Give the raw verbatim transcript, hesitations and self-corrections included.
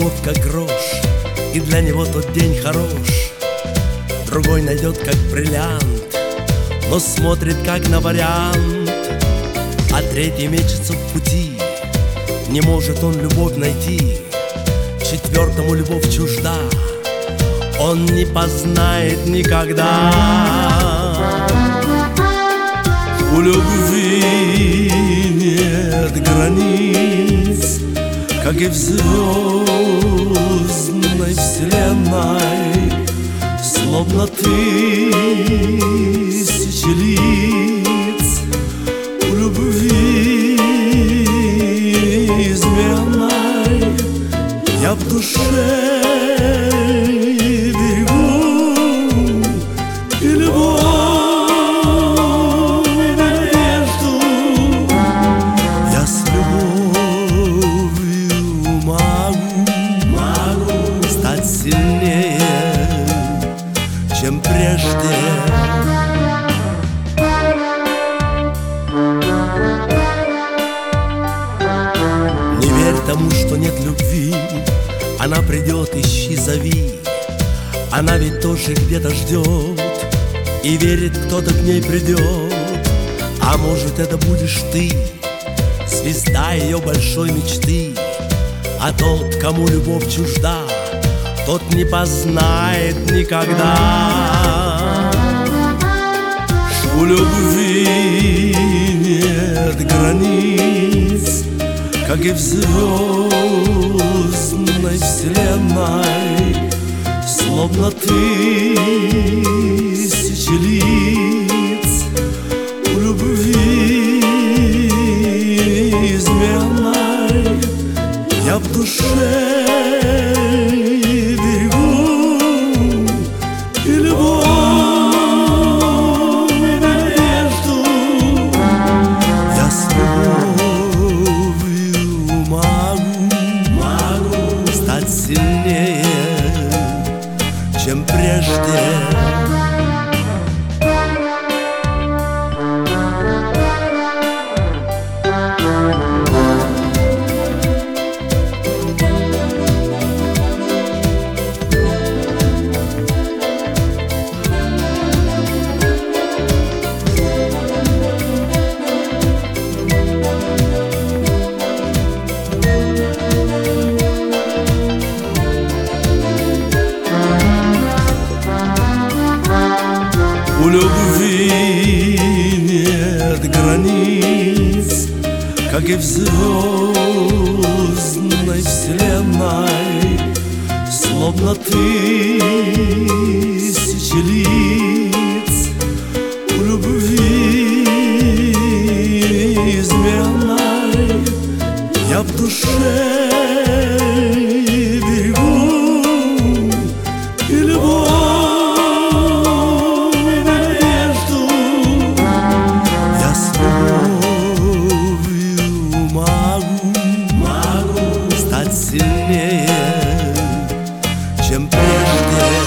любовь как грош, и для него тот день хорош. Другой найдет как бриллиант, но смотрит как на вариант. А третий мечется в пути, не может он любовь найти. Четвертому любовь чужда, он не познает никогда. У любви нет границ, как и в звездной вселенной, словно тысячи лиц. У любви изменной я в душе берегу и любовь, и надежду. Я с любовью могу, могу стать сильнее, чем прежде. Не верь тому, что нет любви, она придет, ищи, зови. Она ведь тоже где-то ждет и верит, кто-то к ней придет. А может, это будешь ты, звезда ее большой мечты. А тот, кому любовь чужда, тот не познает никогда. У любви нет границ, как и в звездной вселенной, словно тысячи лиц. У любви изменной я в душе берегу и любовь, и надежду. Я с любовью могу, могу стать сильнее, чем прежде. У любви нет границ, как и в звездной вселенной, словно тысячи лиц. У любви изменной я в душе берегу и любовь, сильнее, чем прежде.